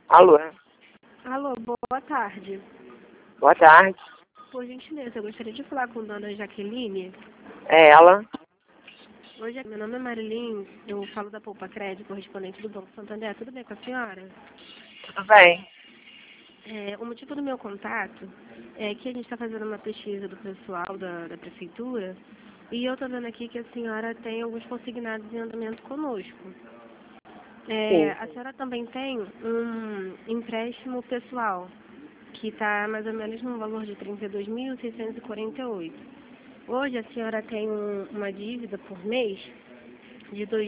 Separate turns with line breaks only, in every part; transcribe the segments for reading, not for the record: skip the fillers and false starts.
Alô?
Alô, boa tarde.
Boa tarde.
Por gentileza, eu gostaria de falar com a dona Jaqueline.
É ela?
Oi, meu nome é Marilyn, eu falo da Poupa Crédito, correspondente do Banco Santander. Tudo bem com a senhora?
Tudo bem.
O motivo do meu contato é que a gente está fazendo uma pesquisa do pessoal da prefeitura e eu estou vendo aqui que a senhora tem alguns consignados em andamento conosco.
Sim.
A senhora também tem um empréstimo pessoal que está mais ou menos no valor de R$ 32.648. Hoje a senhora tem uma dívida por mês de R$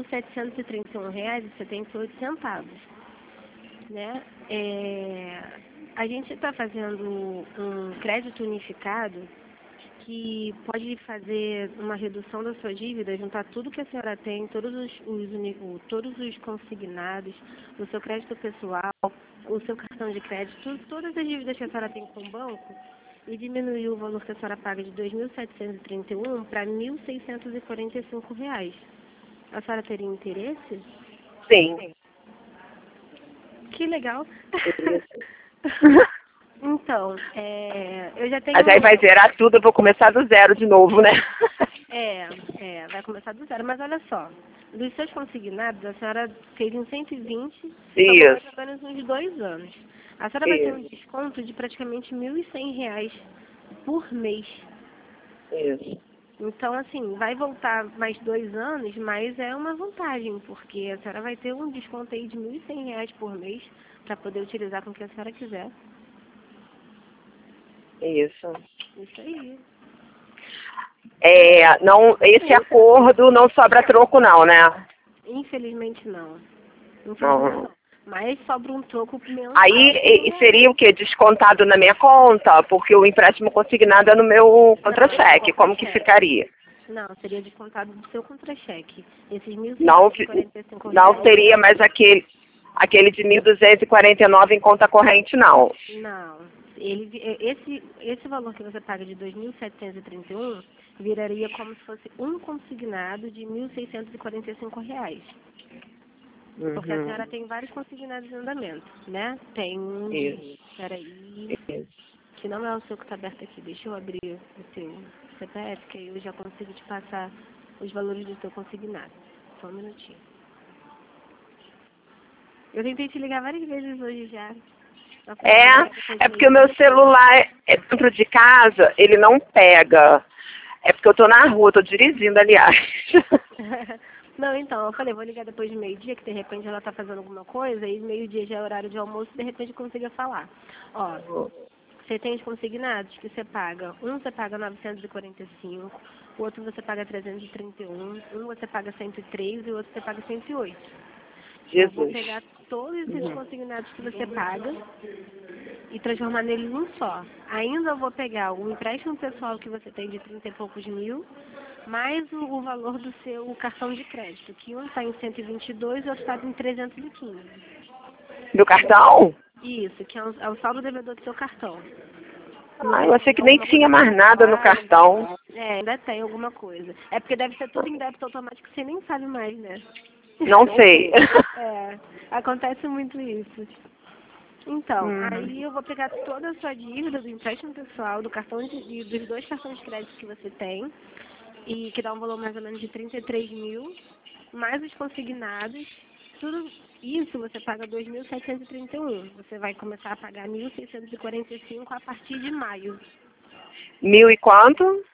2.731,78, né? A gente está fazendo um crédito unificado que pode fazer uma redução da sua dívida, juntar tudo que a senhora tem, todos os consignados, o seu crédito pessoal, o seu cartão de crédito, todas as dívidas que a senhora tem com o banco, e diminuir o valor que a senhora paga de R$ 2.731 para R$ 1.645. A senhora teria interesse?
Sim.
Que legal! Então, eu já tenho...
Mas aí vai zerar tudo, eu vou começar do zero de novo, né?
Vai começar do zero. Mas olha só, dos seus consignados, a senhora fez em 120, pagou
Isso.
mais ou menos uns 2 anos. A senhora vai ter um
Isso.
desconto de praticamente R$ 1.100 por mês.
Isso.
Então, assim, vai voltar mais 2 anos, mas é uma vantagem, porque a senhora vai ter um desconto aí de R$ 1.100 por mês para poder utilizar com o que a senhora quiser.
Isso.
Isso aí.
Não, esse acordo não sobra troco não, né?
Infelizmente não. Infelizmente
Não.
não. Mas sobra um troco mensal.
Aí seria o quê? Descontado na minha conta? Porque o empréstimo consignado é no meu contra-cheque. Como que ficaria?
Não, seria descontado do seu contra-cheque. Esses R$
Não
1.645.
não seria mais aquele de 1.249 em conta corrente, não.
Não. Esse valor que você paga de 2.731 viraria como se fosse um consignado de R$ 1.645. Porque a senhora tem vários consignados em andamento, né? Tem um de...
Isso.
Peraí, que não é o seu que está aberto aqui. Deixa eu abrir o seu CPF, que aí eu já consigo te passar os valores do seu consignado. Só um minutinho. Eu tentei te ligar várias vezes hoje já.
É porque o meu celular é dentro de casa, ele não pega. É porque eu tô na rua, tô dirigindo, aliás.
Não, então, eu falei, vou ligar depois de meio-dia, que de repente ela tá fazendo alguma coisa, e meio-dia já é horário de almoço, de repente eu consiga falar. Ó, você tem os consignados que você paga. Um você paga 945, o outro você paga 331, um você paga 103 e o outro você paga 108. Eu vou pegar todos esses consignados que você paga e transformar nele num só. Ainda eu vou pegar o empréstimo pessoal que você tem de 30 e poucos mil, mais o valor do seu cartão de crédito, que um está em 122 e o outro está em 315.
Do cartão?
Isso, que é o saldo devedor do seu cartão.
Eu achei que nem tinha mais nada no cartão.
Ainda tem alguma coisa. É porque deve ser tudo em débito automático, você nem sabe mais, né?
Não sei.
Acontece muito isso. Então, aí eu vou pegar toda a sua dívida do empréstimo pessoal, do cartão e dos 2 cartões de crédito que você tem, e que dá um valor mais ou menos de 33 mil, mais os consignados, tudo isso você paga 2.731. Você vai começar a pagar 1.645 a partir de maio.
1.000 e quanto?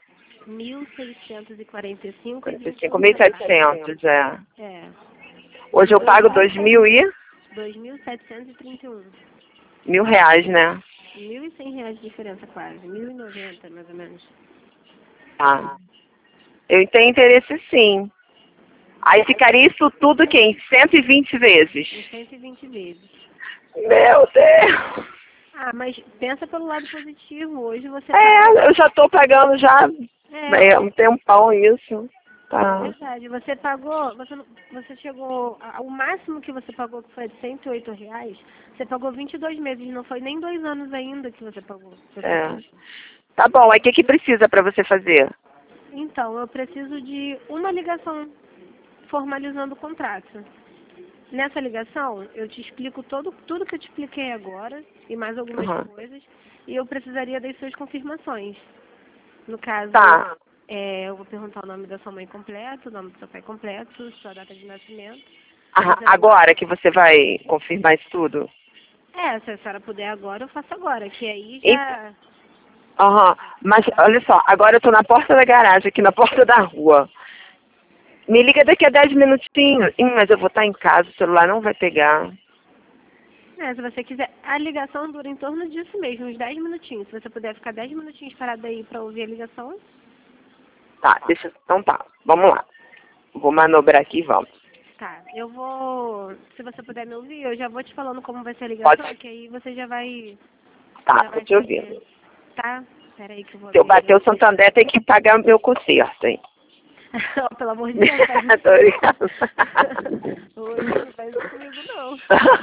1.645 e
5.700,
É.
Hoje eu pago 2.000 e...
2.731.
R$ 1.000, né?
R$ 1.100 de diferença quase. 1.090 mais ou menos.
Tá. Eu tenho interesse sim. Aí ficaria isso tudo que em 120 vezes.
Em 120 vezes.
Meu Deus!
Mas pensa pelo lado positivo. Hoje você
eu já tô pagando já um tempão isso. Tá.
É verdade. Você pagou, você chegou, o máximo que você pagou, que foi de R$ 108, você pagou 22 meses, não foi nem 2 anos ainda que você pagou.
Tá bom, aí o que precisa pra você fazer?
Então, eu preciso de uma ligação formalizando o contrato. Nessa ligação, eu te explico tudo que eu te expliquei agora e mais algumas coisas. E eu precisaria das suas confirmações. No caso,
Tá.
eu vou perguntar o nome da sua mãe completo, o nome do seu pai completo, sua data de nascimento.
Agora que você vai confirmar isso tudo?
Se a senhora puder agora, eu faço agora, que aí já...
Mas, olha só, agora eu tô na porta da garagem, aqui na porta da rua. Me liga daqui a 10 minutinhos. Mas eu vou estar em casa, o celular não vai pegar.
Se você quiser, a ligação dura em torno disso mesmo, uns 10 minutinhos. Se você puder ficar 10 minutinhos parado aí pra ouvir a ligação.
Tá, então tá, vamos lá. Vou manobrar aqui e vamos.
Tá, eu vou... Se você puder me ouvir, eu já vou te falando como vai ser a ligação,
Pode.
que aí você já vai...
Tá, tô te ouvindo.
Tá? Peraí que eu vou...
Se eu bater o Santander, tem que pagar o meu conserto, hein?
Pelo amor de Deus, faz isso.
Tô brincando.
Hoje não faz isso comigo, não.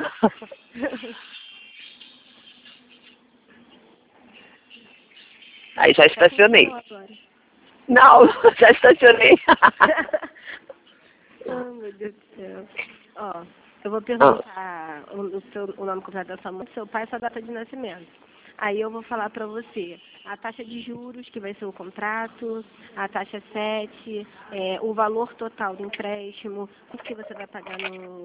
Aí já estacionei. Não, já estacionei.
Meu Deus do céu. Eu vou perguntar o nome completo da sua mãe, seu pai e sua data de nascimento. Aí eu vou falar pra você a taxa de juros, que vai ser o contrato, a taxa 7, o valor total do empréstimo, o que você vai pagar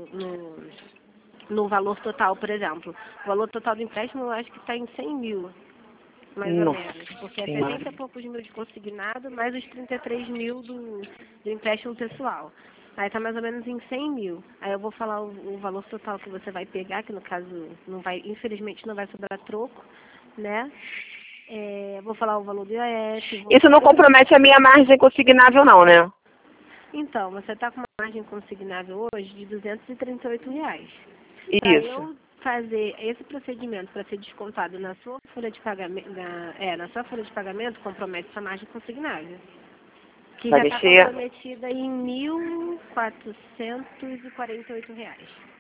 no valor total, por exemplo. O valor total do empréstimo eu acho que está em 100 mil, mais ou menos. Porque é 70 e poucos mil de consignado, mais os 33 mil do empréstimo pessoal. Aí tá mais ou menos em 100 mil. Aí eu vou falar o valor total que você vai pegar, que no caso não vai, infelizmente não vai sobrar troco, né? Vou falar o valor do IOF.
Isso não compromete a minha margem consignável não, né?
Então, você tá com uma margem consignável hoje de R$238.
Isso.
Para eu fazer esse procedimento para ser descontado na sua folha de pagamento, na sua folha de pagamento, compromete essa margem consignável. Que já está comprometida em R$1.448.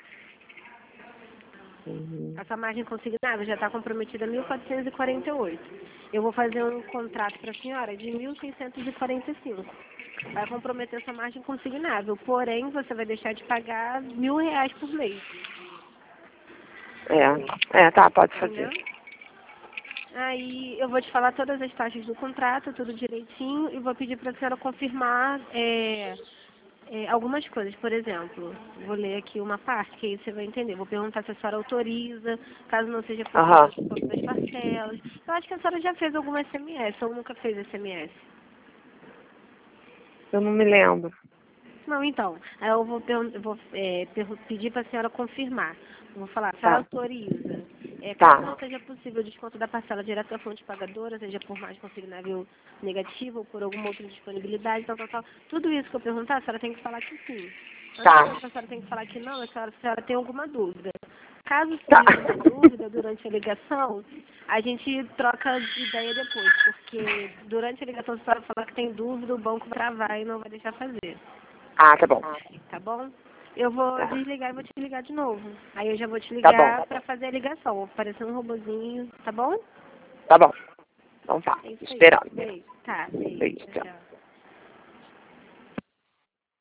Essa margem consignável já está comprometida em 1.448. Eu vou fazer um contrato para a senhora de 1.645. Vai comprometer essa margem consignável. Porém, você vai deixar de pagar R$1.000 por mês.
Tá, pode fazer.
Entendeu? Aí eu vou te falar todas as taxas do contrato, tudo direitinho, e vou pedir para a senhora confirmar algumas coisas. Por exemplo, vou ler aqui uma parte que aí você vai entender. Vou perguntar se a senhora autoriza, caso não seja possível das parcelas. Eu acho que a senhora já fez algum SMS, ou nunca fez SMS.
Eu não me lembro.
Não, então, aí eu vou pedir para a senhora confirmar. Eu vou falar, a senhora autoriza. Caso não seja possível o desconto da parcela direto da fonte pagadora, seja por mais consignável negativo ou por alguma outra disponibilidade, tal. Tudo isso que eu perguntar, a senhora tem que falar que sim. A senhora tem que falar que não, a senhora tem alguma dúvida. Caso surja alguma dúvida durante a ligação, a gente troca de ideia depois, porque durante a ligação, se a senhora falar que tem dúvida, o banco vai travar e não vai deixar fazer.
Tá bom.
Tá bom? Eu vou desligar e vou te ligar de novo. Aí eu já vou te ligar pra fazer a ligação. Vou aparecer um robozinho, tá bom?
Tá bom. Então tá, esperando.
Beijo. Tá,
Beijo, tchau.
Tchau.